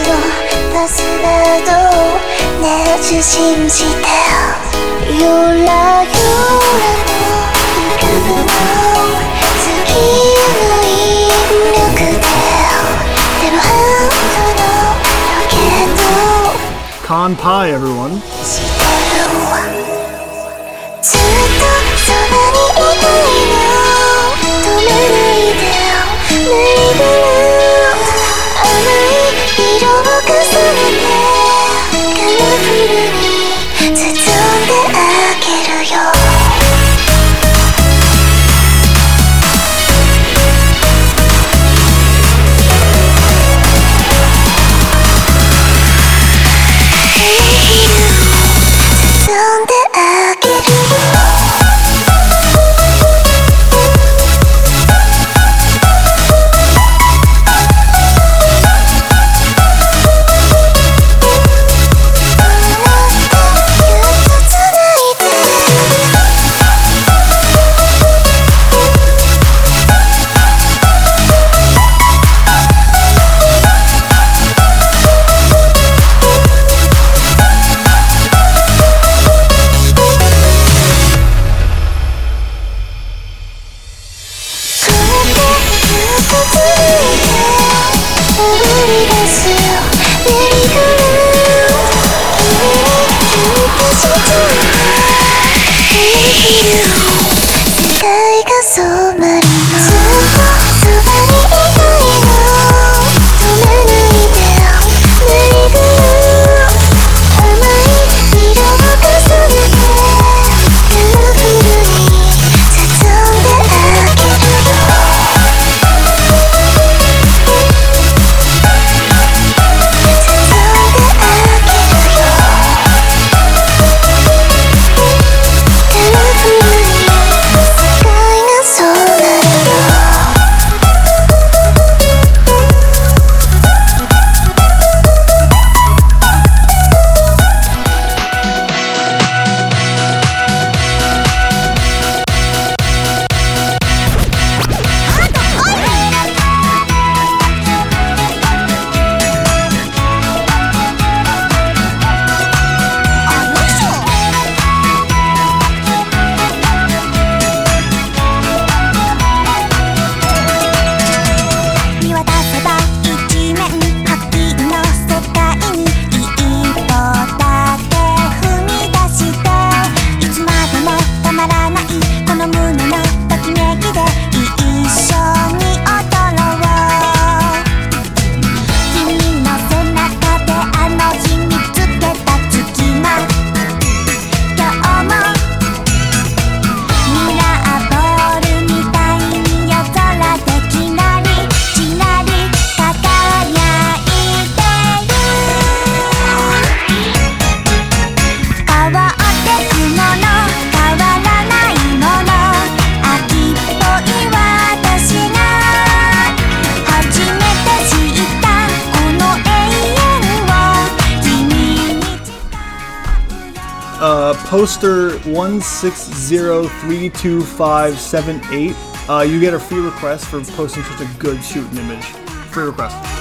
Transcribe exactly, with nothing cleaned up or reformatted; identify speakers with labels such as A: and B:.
A: パスワードね受信してゆらゆらの浮かぶの次の引力ででもハートのロケット
B: Kanpai, everyone.
A: してるずっとそばにいたいの止めないでよメリーゴーラウンド甘い色を重ねてカラフルに包んであげるよ包んであげるよ
B: Uh, poster one six zero three two five seven eight. Uh, you get a free request for posting such a good shooting image. Free request.